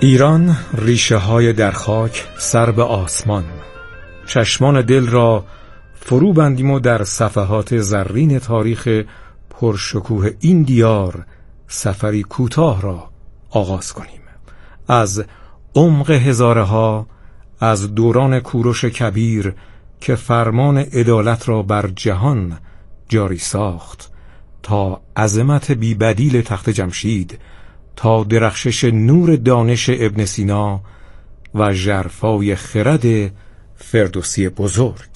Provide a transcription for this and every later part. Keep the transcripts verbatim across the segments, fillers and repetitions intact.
ایران ریشه های در خاک، سر به آسمان. چشمان دل را فرو بندیم و در صفحات زرین تاریخ پرشکوه این دیار سفری کوتاه را آغاز کنیم. از عمق هزاره ها، از دوران کوروش کبیر که فرمان عدالت را بر جهان جاری ساخت، تا عظمت بی‌بدیل تخت جمشید، تا درخشش نور دانش ابن سینا و ژرفای خرد فردوسی بزرگ.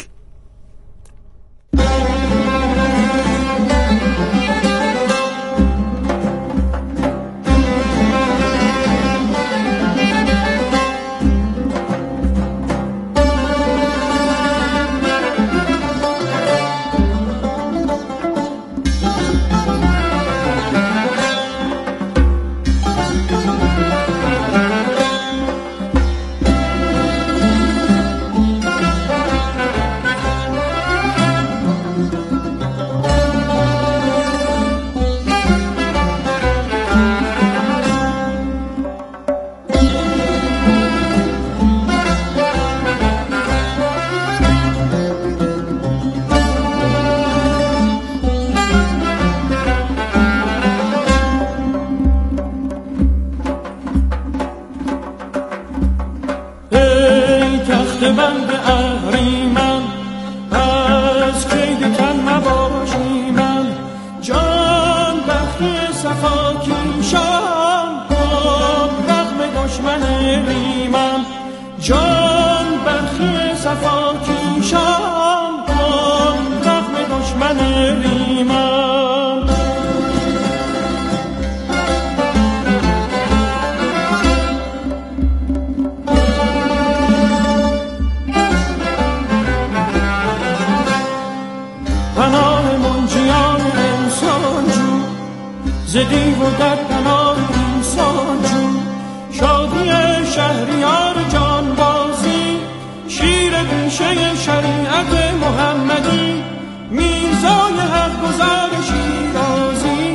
زدی و در پناه انسان جو، شادی شهریار جانبازی، شیر بیشه شریعت محمدی، میرزای حق گزار شیرازی،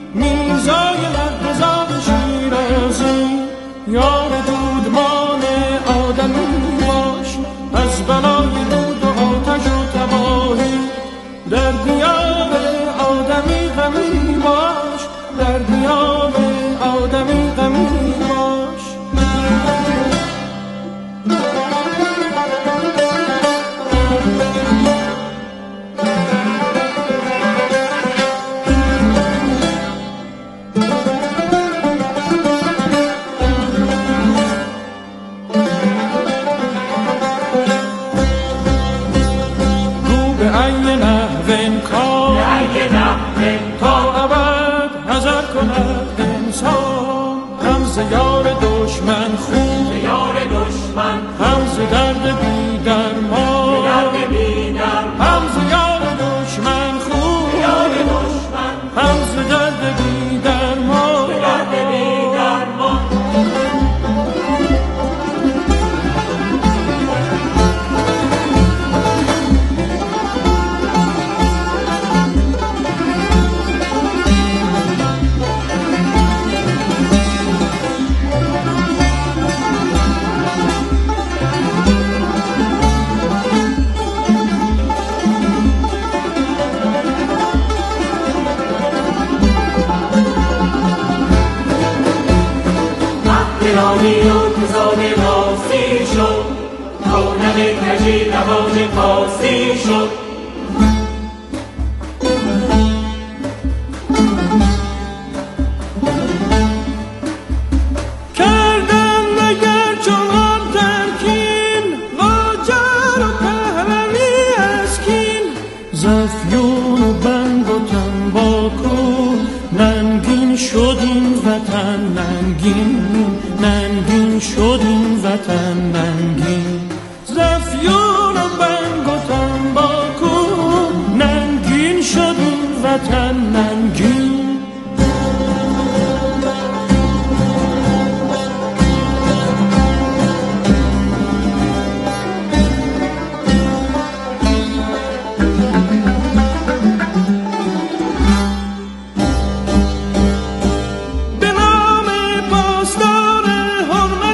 میرزای حق گزار شیرازی. یار دودمان آدمی باش، از بلای دود و آتش و تباهی، در دیار آدمی غمی باش، در دیار آدمی غمی باش. گو به ای نحوین کار، تا ابد نظر کند انسان، هم ز یار دشمن خون، هم ز درد بی درمان، هم ز یار دشمن خون، هم ز درد بی درمان. ایرانی و تزان ماسی شد، رونق کجی روان پاسی شد. کردم مگر چون ترکین، لاجر و پهلوی اسکین، زفیون و بنگ و تنباکو، ننگین شد این وطن ننگین، ننگین شد این وطن ننگین. زفیون و بنگ و تنباکو، ننگین شد این وطن ننگین. به نام پاسدار حرمت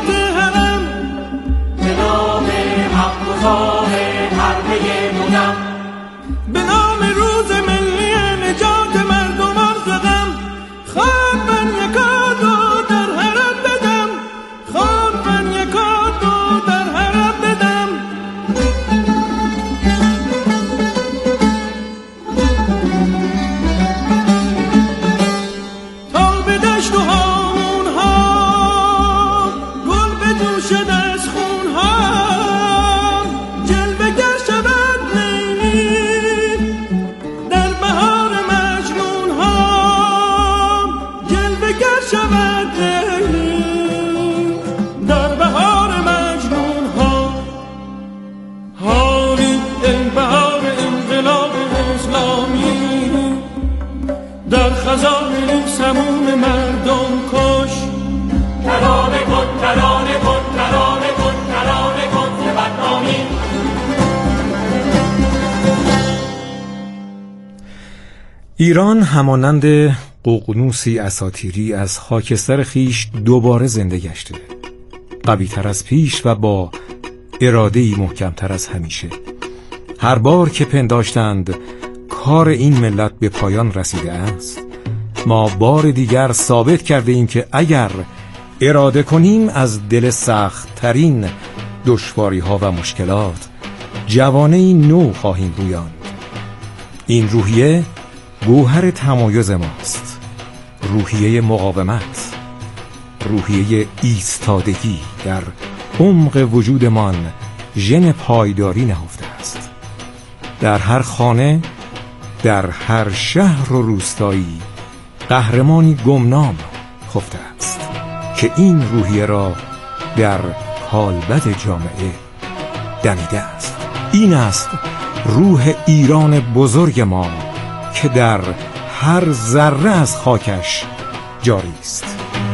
ایران همانند ققنوسی اساطیری از خاکستر خیش دوباره زنده گشته، قوی تر از پیش و با اراده‌ای محکمتر از همیشه. هر بار که پنداشتند کار این ملت به پایان رسیده است، ما بار دیگر ثابت کرده ایم که اگر اراده کنیم از دل سخت ترین دشواری ها و مشکلات جوانه‌ای نو خواهیم رویاند. این روحیه گوهر تمایز ماست، روحیه مقاومت، روحیه ایستادگی. در عمق وجودمان ژن پایداری نهفته است. در هر خانه، در هر شهر و روستایی قهرمانی گمنام خفته است که این روحیه را در کالبد جامعه دمیده است. این است روح ایران بزرگ ما که در هر ذره از خاکش جاری است.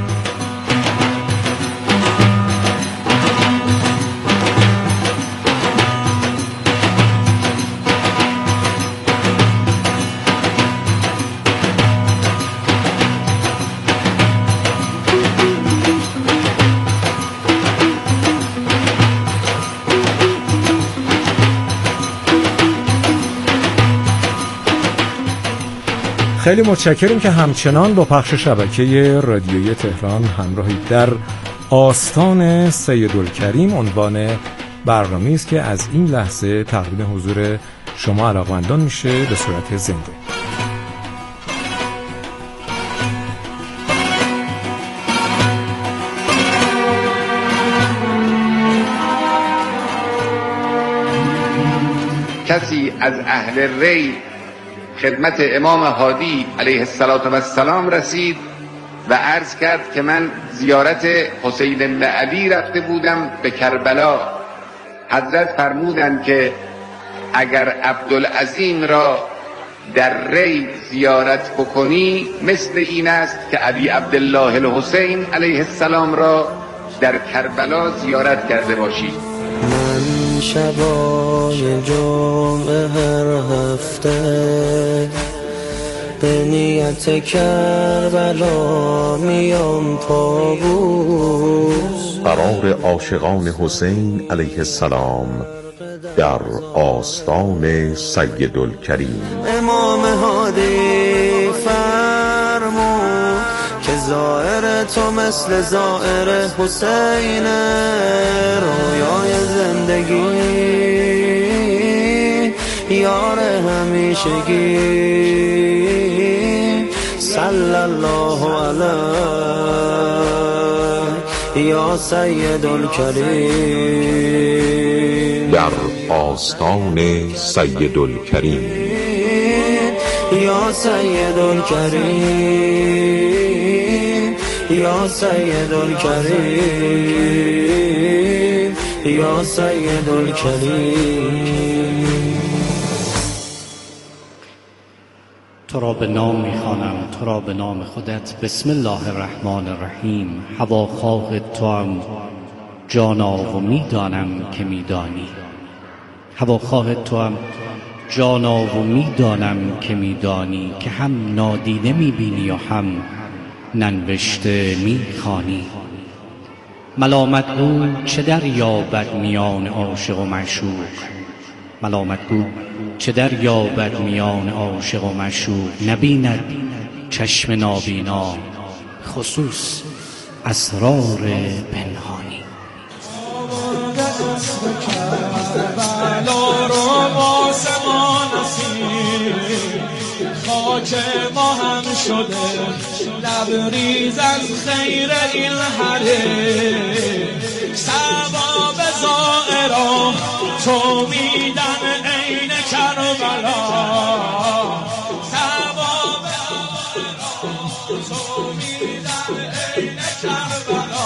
خیلی متشکریم که همچنان با پخش شبکه رادیویی تهران همراهید. در آستان سیدالکریم عنوان برنامه‌ای است که از این لحظه تقدیم حضور شما علاقه‌مندان میشه به صورت زنده. کسی از اهل ری خدمت امام هادی علیه السلام رسید و عرض کرد که من زیارت حسین بن علی رفته بودم به کربلا. حضرت فرمودند که اگر عبدالعظیم را در ری زیارت بکنی مثل این است که علی عبدالله الحسین علیه السلام را در کربلا زیارت کرده باشی. من شبای جمعه هر هفته به نیت کربلا میام طاووس. قرار عاشقان حسین علیه السلام در آستان سیدالکریم. امام هادی فرمود که زائر تو مثل زائر حسین، رویای زندگی یار همیشگی. صلی الله علیه یا سیدالکریم. در آستان سیدالکریم یا سیدالکریم یا سیدالکریم یا سیدالکریم. تو را به نام میخوانم، تو را به نام خودت. بسم الله الرحمن الرحیم. هواخواه تو هم جانا و میدانم که میدانی. هواخواه تو هم جانا و میدانم که میدانی، که هم نادیده میبینی و هم ننوشته میخوانی. ملامت گو چه دریابد میان عاشق و معشوق، ملامت گو چه دریابد میان عاشق و معشوق. نبیند چشم نابینا خصوص اسرار پنهانی. خاک ما هم شده لبریز از خیر این حره. ثواب زائران تو میدن عین کربلا. ثواب زائران تو میدن عین کربلا.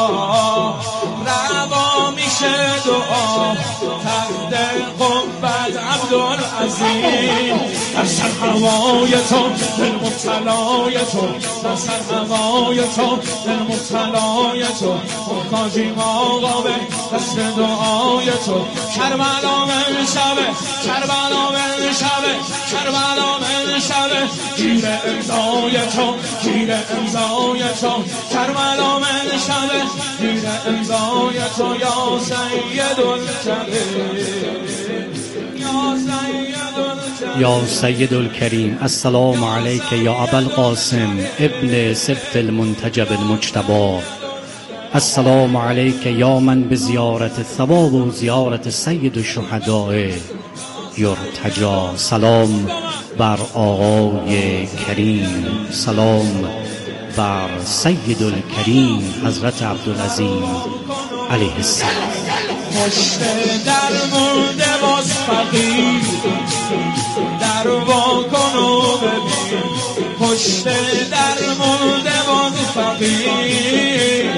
روا میشه دعا تحت قبت عبدالعظیم. در سر هوای تو دل مبتلای تو، در سر هوای تو دل مبتلای تو، محتاجیم آقا به دست دعای تو. کربلا من شبه، کربلا من شبه، کربلا من شبه، گیر امضای تو، گیر امضای تو، کربلا من شبه، گیر امضای تو. یا سید الکریم، یا سید الکریم، یا سید الکریم، السلام علیک یا ابا القاسم ابن سبط المنتجب المجتبی. السلام علیک یا من به زیارت ثواب و زیارت سید الشهداء یرتجا. سلام بر آقای کریم، سلام بر سید الکریم حضرت عبدالعظیم علیه السلام. پشت در مرده باز فقیر، در واکن و ببین، پشت در مرده باز فقیر،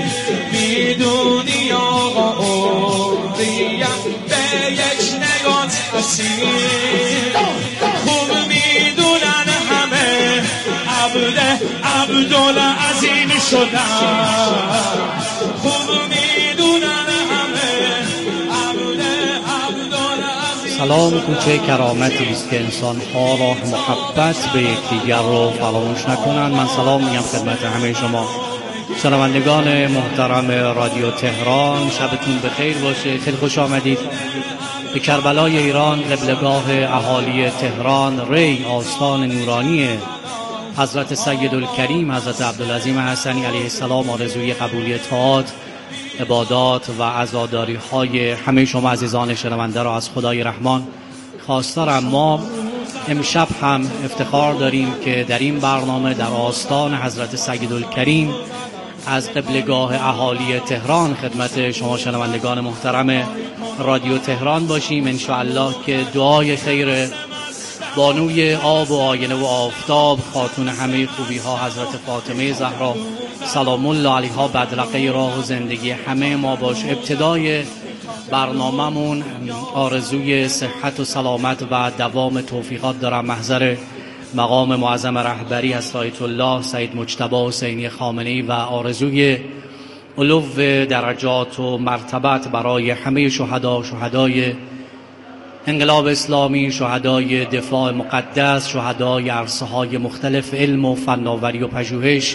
میدونی آقا عمریم به یک نگات اسیر. خوب میدونن همه عبد عبدالعظیم شدن، خوب میدونن همه عبد عبدالعظیم. سلام کوچه کرامتی است که انسان ها راه محبت به یکدیگر رو فراموش نکنند. من سلام میگم خدمت همه شما شنوندگان محترم رادیو تهران. شبتون بخیر باشه. خیلی خوش آمدید به کربلای ایران، قبلگاه اهالی تهران، ری، آستان نورانی حضرت سید الکریم حضرت عبدالعظیم حسنی علیه السلام. آرزوی قبولی طاعات، عبادات و عزاداری های همه شما عزیزان شنونده را از خدای رحمان خواستارم. ما امشب هم افتخار داریم که در این برنامه در آستان حضرت سید الکریم از قبلگاه اهالی تهران خدمت شما شنوندگان محترم رادیو تهران باشیم. انشاءالله که دعای خیر بانوی آب و آینه و آفتاب، خاتون همه خوبی ها حضرت فاطمه زهرا سلام الله علیها، بدرقه راه و زندگی همه ما باشه. ابتدای برنامه‌مون آرزوی صحت و سلامت و دوام توفیقات دارم محضر مقام معظم رهبری حضرت آیت الله سید مجتبی حسینی خامنه‌ای و آرزوی علو درجات و مرتبت برای همه شهدا، شهدای انقلاب اسلامی، شهدای دفاع مقدس، شهدای عرصه‌های مختلف علم و فناوری و پژوهش،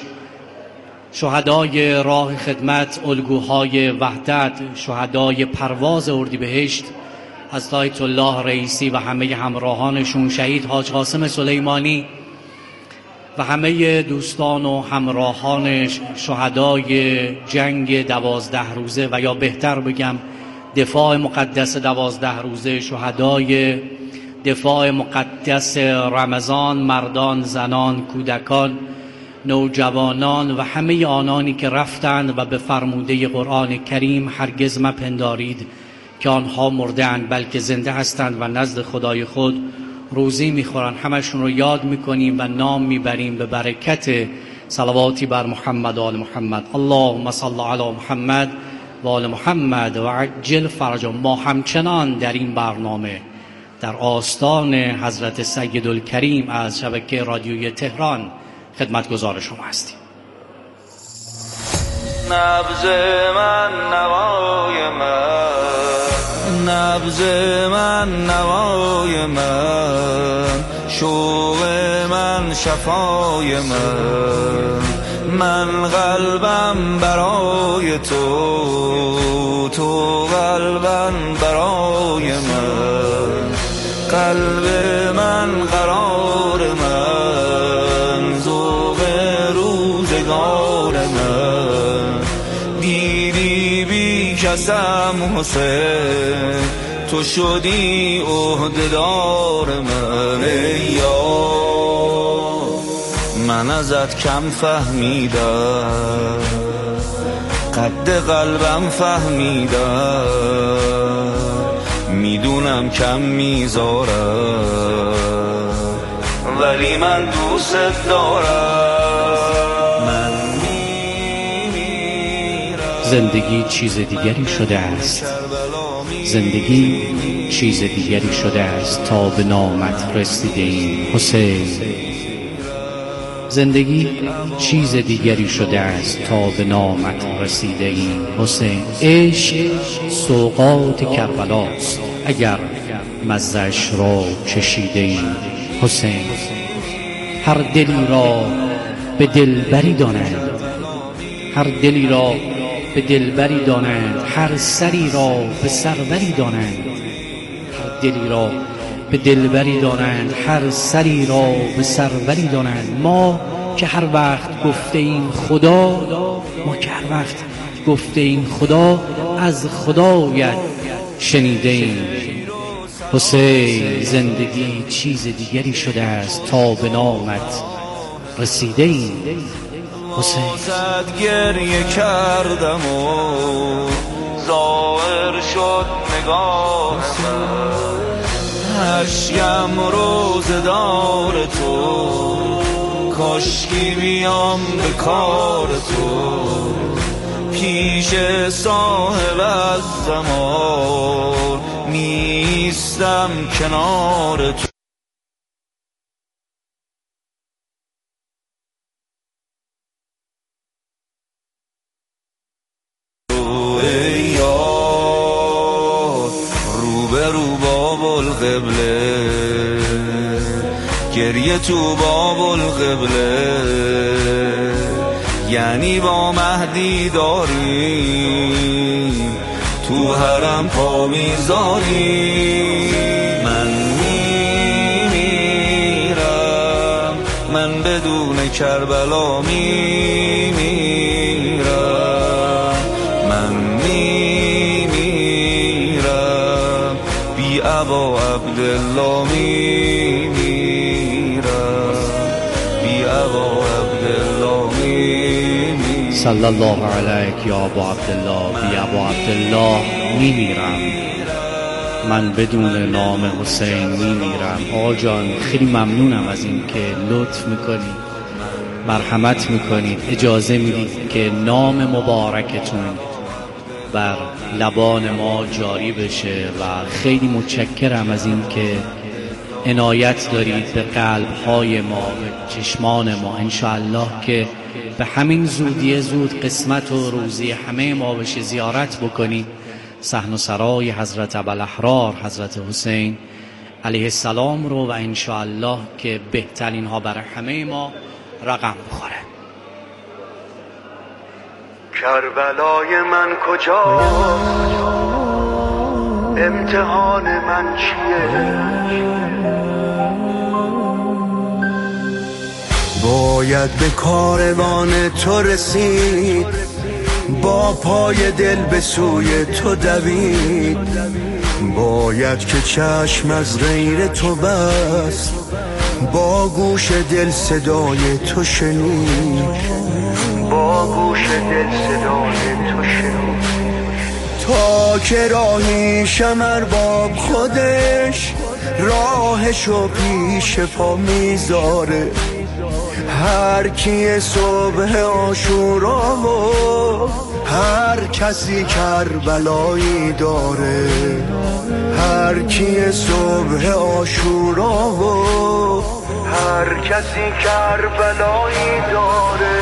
شهدای راه خدمت، الگوهای وحدت، شهدای پرواز اردیبهشت حضرت آیت الله رئیسی و همه همراهانشون، شهید حاج قاسم سلیمانی و همه دوستان و همراهان شهدای جنگ دوازده روزه و یا بهتر بگم دفاع مقدس دوازده روزه، شهدای دفاع مقدس رمضان، مردان، زنان، کودکان، نوجوانان و همه آنانی که رفتند و به فرموده قرآن کریم هرگز مپندارید که آنها مرده‌اند بلکه زنده هستند و نزد خدای خود روزی میخورند. همشون رو یاد میکنیم و نام میبریم به برکت صلواتی بر محمد و آل محمد. اللهم صل علی محمد و آل محمد و عجل فرجهم. ما همچنان در این برنامه در آستان حضرت سید الکریم از شبکه رادیویی تهران خدمتگزار شما هستیم. نبض من نوای من، نبض من نوای من، شوق من شفای من، من قلبم برای تو، تو قلبم برای من، قلب من قرار من، ذوق روزگار من، دیدی بی کسم حسین، تو شدی عهده‌دار من. ای یار من ازت کم فهمیدم، قد قلبم فهمیدم، میدونم کم میذارم ولی من دوست دارم. من میمیرم. زندگی چیز دیگری شده است. زندگی چیز دیگری شده است تا به نامت رسیده ایم حسین. زندگی چیز دیگری شده است تا به نامت رسیده ایم حسین. عشق سوغات کربلاست اگر مزه‌اش را چشیده ایم حسین. هر دلی را به دلبری دانند، هر دلی را به دلبری دانند، هر سری را به سروری دانند. هر دلی را به دلبری دانند، هر سری را به سروری دانند. ما که هر وقت گفته این خدا، ما که هر وقت گفته این خدا، از خدایت شنیده ایم حسین. زندگی چیز دیگری شده است تا به نامت رسیده ایم حسین. صد گریه کردم و ظاهر شد نگاه من، اشکم روزدار تو، کاشکی بیام به کار تو، پیش صاحب از زمان نیستم کنار تو. گریه تو باب القبله، یعنی با مهدی داریم تو حرم پا میذاریم. من میمیرم، من بدون کربلا میمیرم، من میمیرم بی ابا عبدالله میمیرم، بی ابا عبدالله میمیرم. صلی الله علیک یا ابا عبدالله، بی ابا عبدالله میمیرم، من بدون نام حسین میمیرم. آقا جان خیلی ممنونم از این که لطف میکنید، مرحمت میکنید، اجازه میدید که نام مبارکتون بر لبان ما جاری بشه و خیلی متشکرم از این که عنایت دارید به قلب‌های ما، به چشمان ما. انشاءالله که به همین زودی زود قسمت و روزی همه ما بشه زیارت بکنید صحن و سرای حضرت ابوالاحرار حضرت حسین علیه السلام رو، و انشاءالله که بهترین ها برای همه ما رقم بخوره. کربلای من کجاست، امتحان من چیه، باید به کاروان تو رسید، با پای دل به سوی تو دوید، باید که چشم از غیر تو بست، با گوش دل صدای تو شنید، با گوش دل صدای تو شنید. تا که راهی شمر باب خودش راهشو پیش پا میذاره، هر کی صبح عاشورا و هر کسی کربلایی داره، هر کی صبح عاشورا و هر کسی کربلایی داره.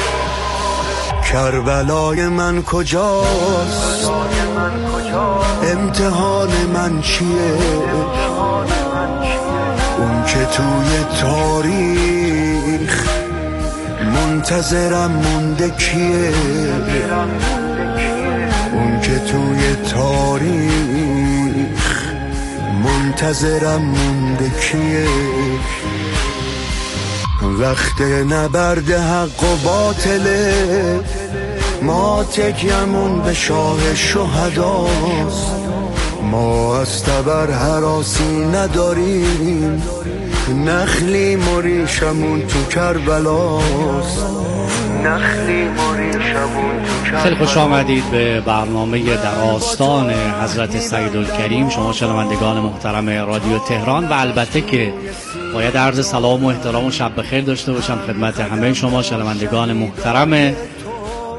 کربلای من کجاست، امتحان من چیه، اون که توی تاریخ منتظرم مونده کیه، اون که توی تاریخ منتظرم مونده کیه. وقت نبرد حق و باطله، ما تکیمون به شاه شهداست، ما از تبر هراسی نداریم، نخلی مریشمون تو کربلاست، نخلی مریشمون تو کربلاست. خیلی خوش آمدید به برنامه در آستان حضرت سیدالکریم شما شنوندگان محترم رادیو تهران، و البته که باید عرض سلام و احترام و شب بخیر داشته باشم خدمت همه شما شنوندگان محترم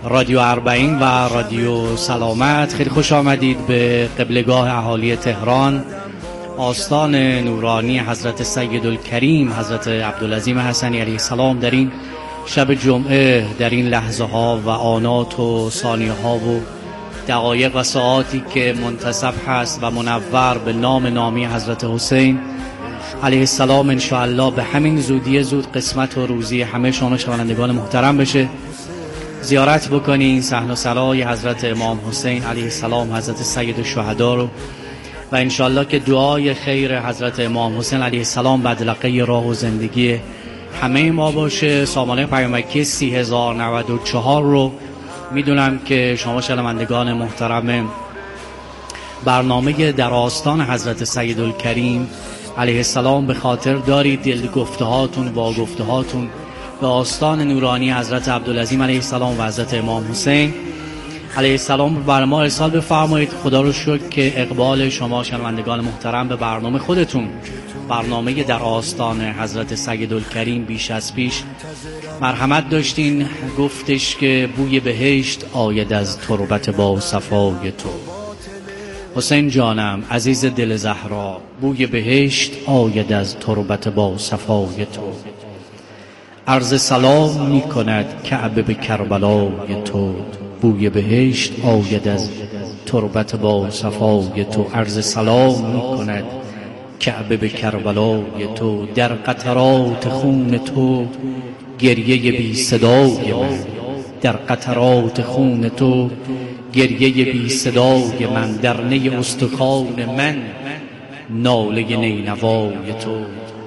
رادیو اربعین و رادیو سلامت. خیلی خوش آمدید به قبلگاه اهالی تهران، آستان نورانی حضرت سیدالکریم حضرت عبدالعظیم حسنی علیه السلام. در این شب جمعه، در این لحظه ها و آنات و ثانیه ها و دقایق و ساعاتی که منتصب هست و منور به نام نامی حضرت حسین علیه السلام، انشاءالله به همین زودی زود قسمت و روزی همه شما شنوندگان محترم بشه. زیارت بکنین صحن و سرای حضرت امام حسین علیه السلام، حضرت سید الشهدا رو، و انشاءالله که دعای خیر حضرت امام حسین علیه السلام بدلقه راه و زندگی همه ما باشه. سامانه پیامکی سی هزار و نود و چهار رو میدونم که شما شنوندگان محترم برنامه در آستان حضرت سیدالکریم علیه السلام به خاطر دارید. دل گفته هاتون با گفته هاتون به آستان نورانی حضرت عبدالعظیم علیه السلام و حضرت امام حسین علیه السلام بر ما ارسال بفرمایید. خدا رو شکر که اقبال شما شنوندگان محترم به برنامه خودتون، برنامه در آستان حضرت سیدالکریم بیش از پیش مرحمت داشتین. گفتش که بوی بهشت آید از تربت با صفای تو. حسین جانم عزیز دل زهرا، بوی بهشت آید از تربت با صفای تو. عرض سلام می کند کعبه به کربلای تو، بوی بهشت آید از تربت با صفای تو. عرض سلام می کند کعبه به کربلای تو. در قطرات خون تو گریه بی صدای من، در قطرات خون تو گریه بی صدای من. در نی استخوان من ناله نینوای تو.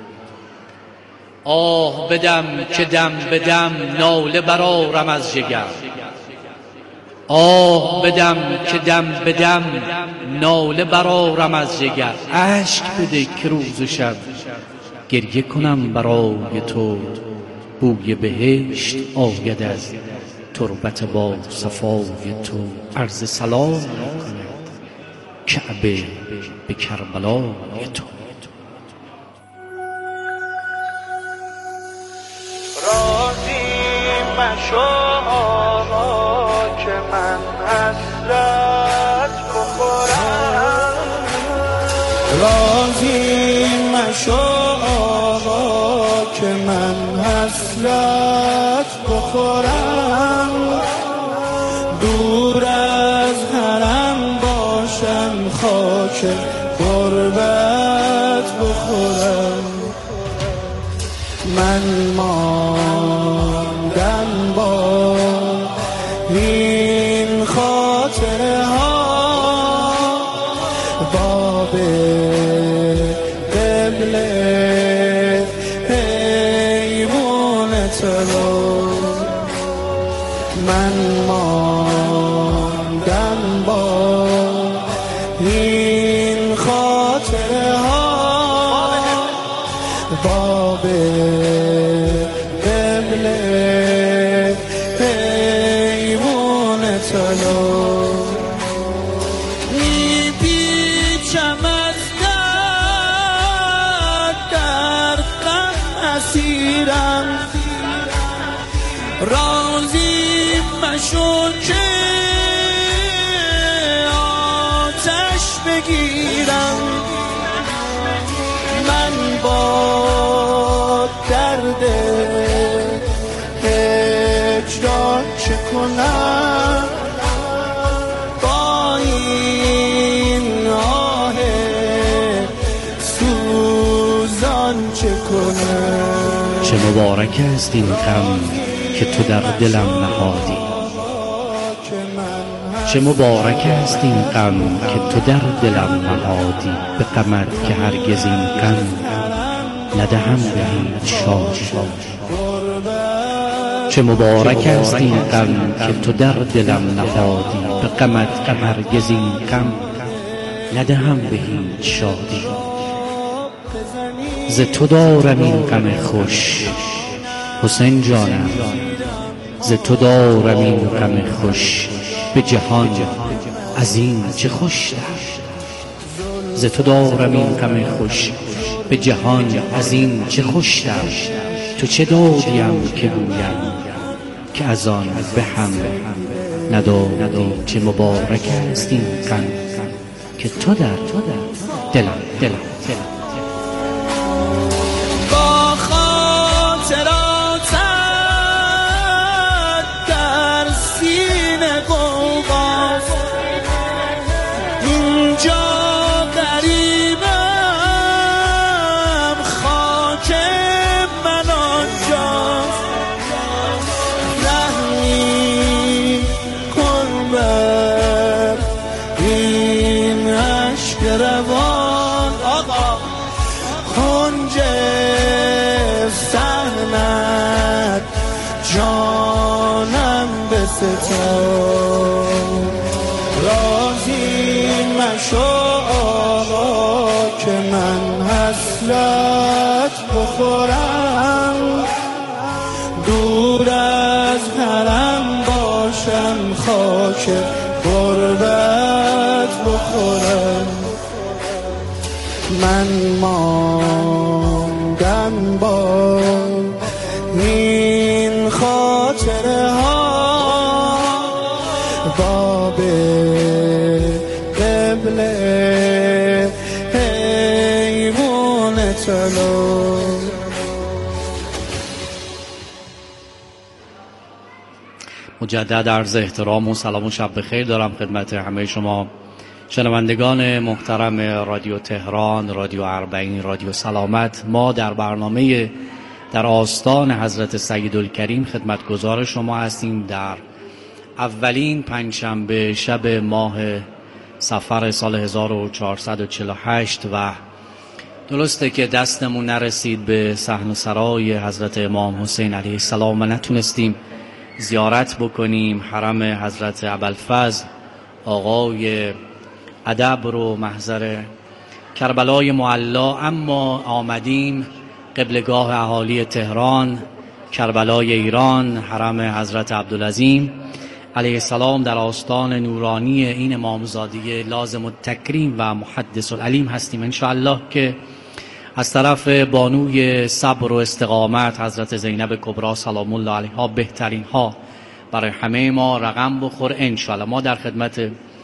آه بدم که دم بدم ناله برآرم از جگر، آه بدم که دم بدم ناله برآرم از جگر. اشک بده که روز و شب گریه کنم برای تو. بوی بهشت آید از تربت با صفای تو. عرض سلام می‌کند کعبه به کربلای تو. راضی مشو آقا که من حسرت بخورم، راضی مشو آقا که من حسرت بخورم. دور از حرم باشم خاک غربت بخورم. من ماندم با این خاطره ها، باب قبله حیوان تو. من ماندم با این خاطره ها، باب قبله حیوان تو. می پیچم از درد در غم اسیرم، راضی مشو که آتش بگیرم. من با درد هجران چه کنم، با این آه سوزان چه کنم. چه مبارک است این غم که تو در دلم نهادی، چه مبارک است این غم که تو در دلم نهادی. به غمت که هرگز این غم ندهم به هیچ شادی. چه مبارک است این غم که تو در دلم نهادی. به غمت که هرگز این غم ندهم به هیچ شادی. ز تو دارم این غم خوش حسین جانم، ز تو دارم این غم خوش به جهان از این چه خوشتر. ز تو دارم این غم خوش به جهان از این چه خوشتر. تو چه دادیم که گویم که از آن به هم ندادی چه مبارک است این غم که تو در دلم دلم دلم با خاطراتت در سینه قوقاست اینجا غریبم خاک من آنجاست رحمی کن بر این عشق روان آقا کنج صحنت جانم بستان راضی مشو آقا که من حسرت بخورم دور از حرم باشم خاک غربت بخورم من ماندم با این خاطره ها باب قبله حیوان طلا. مجدد عرض احترام و سلام و شب بخیر دارم خدمت همه شما شنوندگان محترم رادیو تهران، رادیو اربعین، رادیو سلامت. ما در برنامه در آستان حضرت سیدالکریم خدمتگزار شما هستیم در اولین پنجشنبه شب ماه صفر سال هزار و چهارصد و چهل و هشت و درسته که دستمون نرسید به صحن سرای حضرت امام حسین علیه السلام و نتونستیم زیارت بکنیم حرم حضرت ابوالفضل آقای ادب رو محضر کربلای معلا، اما آمدیم قبلگاه اهالی تهران، کربلای ایران، حرم حضرت عبدالعظیم علیه السلام در آستان نورانی این امامزاده لازم التکریم و محدث العلیم هستیم انشاءالله که از طرف بانوی صبر و استقامت حضرت زینب کبری سلام الله علیها بهترین ها برای همه ما رقم بخور انشاءالله. ما در خدمت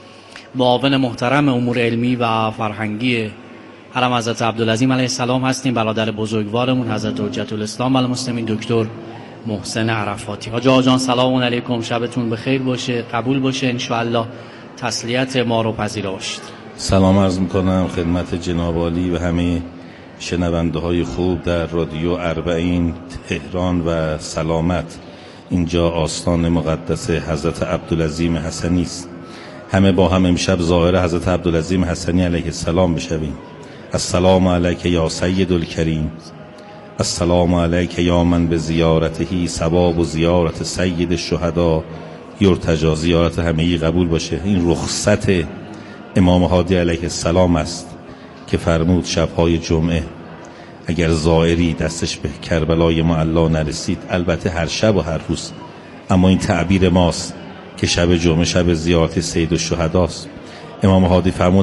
معاون محترم امور علمی و فرهنگی حرم حضرت عبدالعظیم علیه السلام هستیم، برادر بزرگوارمون حضرت حجت الاسلام المسلمین دکتر محسن عرفاتی. حاج آقا جان سلام علیکم، شبتون بخیر باشه، قبول باشه انشاءالله، تسلیت ما رو پذیرا باشید. سلام عرض میکنم خدمت جناب عالی و همه شنونده های خوب در رادیو اربعین تهران و سلامت. اینجا آستان مقدس حضرت عبدالعظیم حسنی است. همه با هم امشب ظاهر حضرت عبدالعظیم حسنی علیه السلام بشویم. السلام علیک یا سیدالکریم، السلام علیک یا من به زیارته ثواب و زیارت سید الشهدا یرتجا. زیارت همگی قبول باشه. این رخصت امام هادی علیه السلام است که فرمود شبهای جمعه اگر زائری دستش به کربلای معلا نرسید، البته هر شب و هر روز، اما این تعبیر ماست که شب جمعه شب زیارت سید الشهداست. امام هادی فرمود